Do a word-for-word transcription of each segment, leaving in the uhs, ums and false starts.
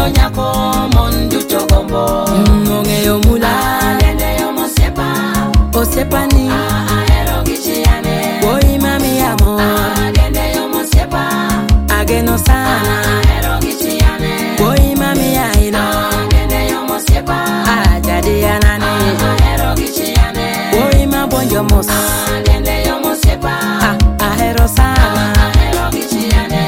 Omiyo nyako mondu chogombo Ongeyo mula Dende yo mosepa Osepani Ahero gichiane Boy mami amo Dende yo mosepa Ageno sana Ahero gichiane Boy mami aino Dende yo mosepa Ajadi anani Ahero gichiane Boy ma bonjo mos Dende yo mosepa Ahero sana Ahero gichiane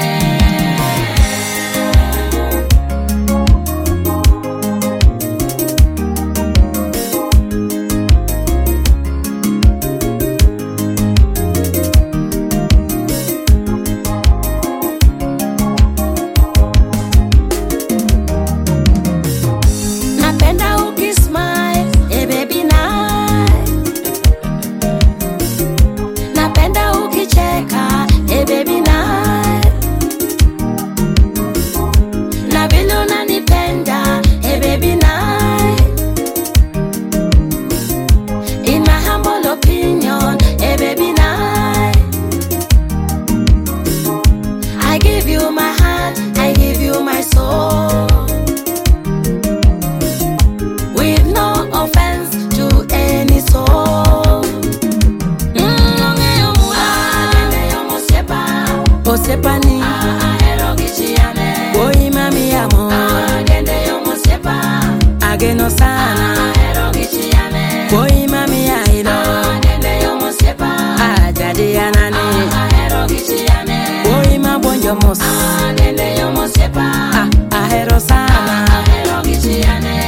Osepani Ahero gichiane Boy mami amo Dende yo mosepa Ageno sana Ahero gichiane Boy mami aino Dende yo mosepa Ajadi anani Ahero gichiane Boy ma bonjo mos Dende yo mosepa Ahero sana Ahero gichiane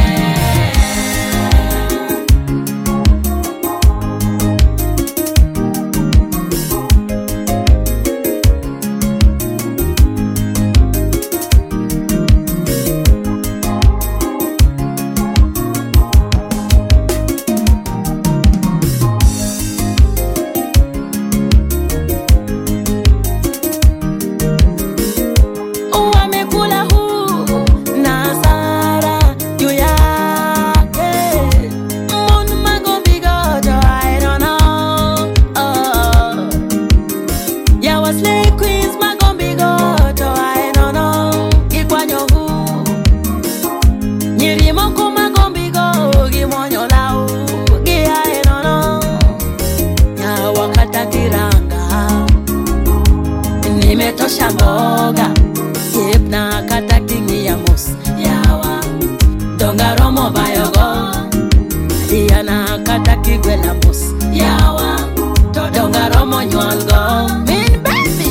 Nimetosha mboga Yepna kata kingi ya mos Yawa Donga romo bayogo Diana kata kigwela mos Yawa Donga romo nyolgo Min baby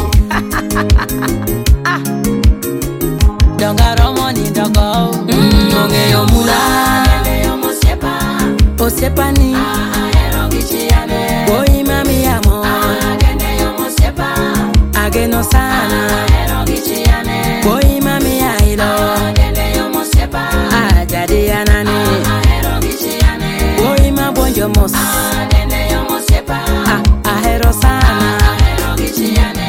ah. Donga romo ni dogo mm, Ongeyo mula Dende yo mosepa Osepani Ahero gichiane Boy mami amo Dende yo mosepa Ageno sana Ahero gichiane Boy mami aino Dende yo mosepa Ajadi anani Ahero gichiane Boy ma bonjo mos Dende yo mosepa Ahero sana Ahero gichiane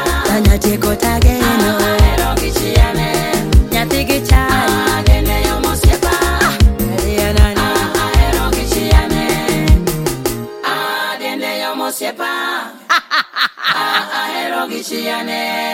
Tanya cheko tageno, nyathi gi chai, gichiane.